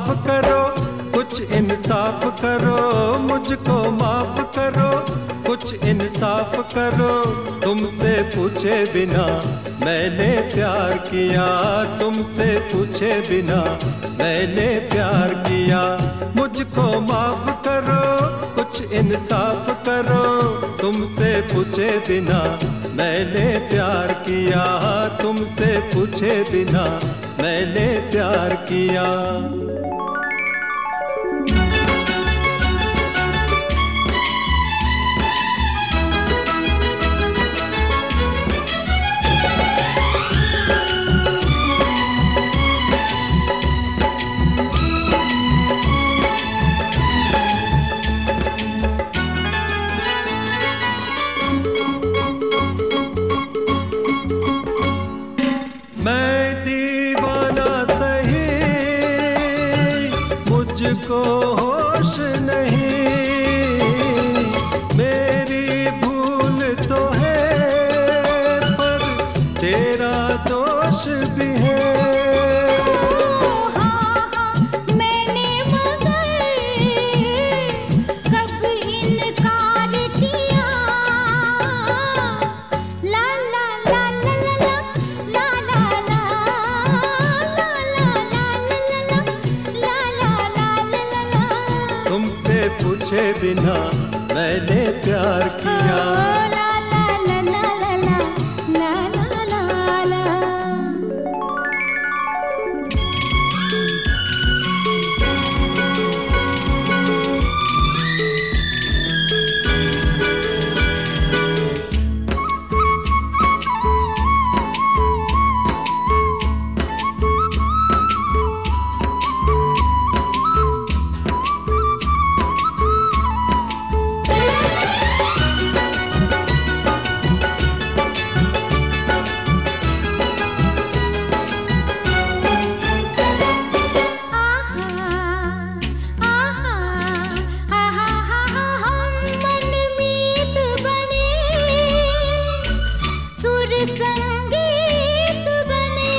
माफ करो, कुछ इंसाफ करो, मुझको माफ करो, कुछ इंसाफ करो। तुमसे पूछे बिना मैंने प्यार किया, तुमसे पूछे बिना मैंने प्यार किया। मुझको माफ करो, कुछ इंसाफ करो, तुमसे पूछे बिना मैंने प्यार किया, तुमसे पूछे बिना मैंने प्यार किया। मुझको होश नहीं, मेरी भूल तो है पर तेरा दोष भी है। हाँ हाँ मैंने मगर कब इनकार किया। ला ला ला ला ला ला ला ला तुमसे पूछे बिना मैंने प्यार किया। ला ला ला ला ला ला ला ला ला। संगीत बने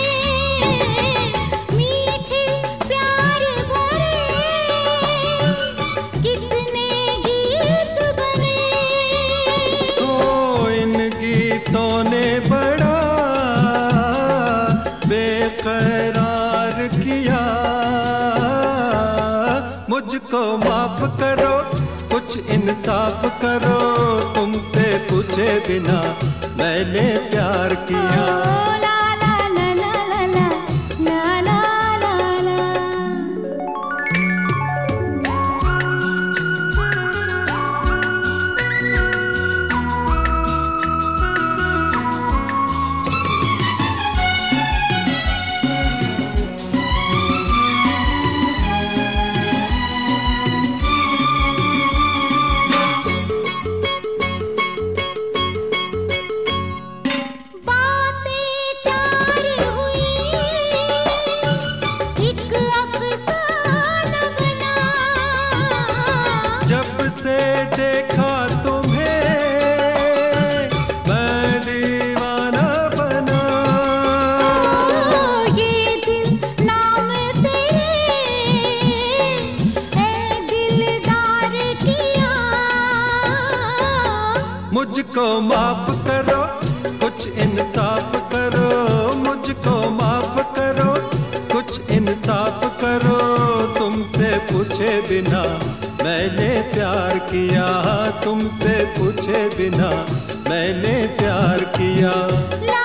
मीठे प्यार भरे कितने गीत बने। तो इन गीतों ने बड़ा बेकरार किया। मुझको माफ करो, कुछ इंसाफ करो, तुमसे पूछे बिना मैंने प्यार किया। ला ला ला ला ला ला ला ला ला। जब से देखा तुम्हें मैं दीवाना बना। ये दिल नाम तेरे है दिलदार किया। मुझको माफ करो, कुछ इंसाफ करो, मुझको माफ करो, कुछ इंसाफ करो। तुमसे पूछे बिना मैंने प्यार किया, तुमसे पूछे बिना मैंने प्यार किया।